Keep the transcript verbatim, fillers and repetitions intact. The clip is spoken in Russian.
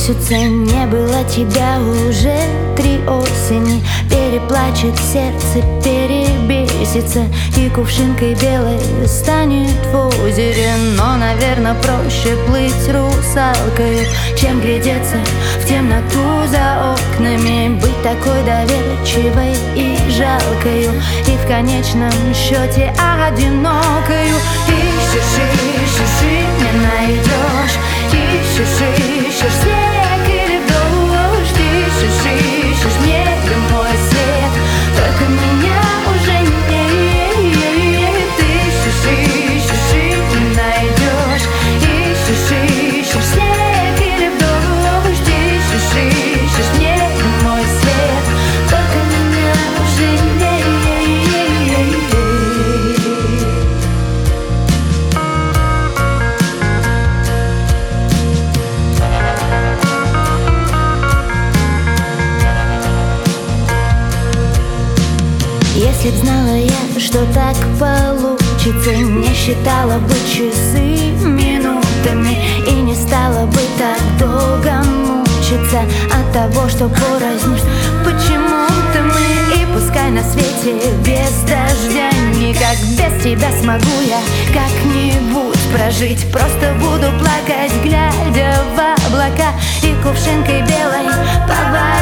месяца не было тебя уже три осени. Переплачет сердце, перебесится, и кувшинкой белой станет в озере. Но, наверное, проще плыть русалкой, чем глядеться в темноту за окнами. Быть такой доверчивой и жалкою, и в конечном счете одинокою. Ищешь, ищешь и не найдешь, ищешь, ищешь снег или дождь, ищешь, ищешь небо, мой свет, только меня уже нет. Ищешь, ищешь и не найдешь, ищешь, ищешь снег или дождь, ищешь, ищешь небо, мой свет, только меня уже нет. Если б знала я, что так получится, не считала бы часы минутами и не стала бы так долго мучиться от того, что порознь почему-то мы. И пускай на свете без дождя никак без тебя смогу я как-нибудь прожить. Просто буду плакать, глядя в облака, и кувшинкой белой по